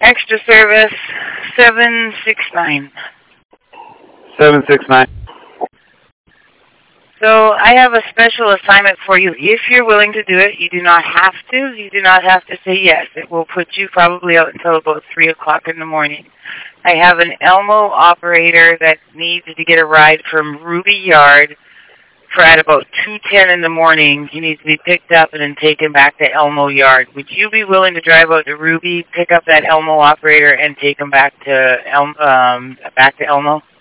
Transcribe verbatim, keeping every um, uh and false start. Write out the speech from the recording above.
Extra service seven six nine. seven six nine. So I have a special assignment for you. If you're willing to do it, you do not have to. You do not have to say yes. It will put you probably out until about three o'clock in the morning. I have an Elmo operator that needs to get a ride from Ruby Yard for at about two ten in the morning. He needs to be picked up and then taken back to Elmo Yard. Would you be willing to drive out to Ruby, pick up that Elmo operator, and take him back to El- um, back to Elmo?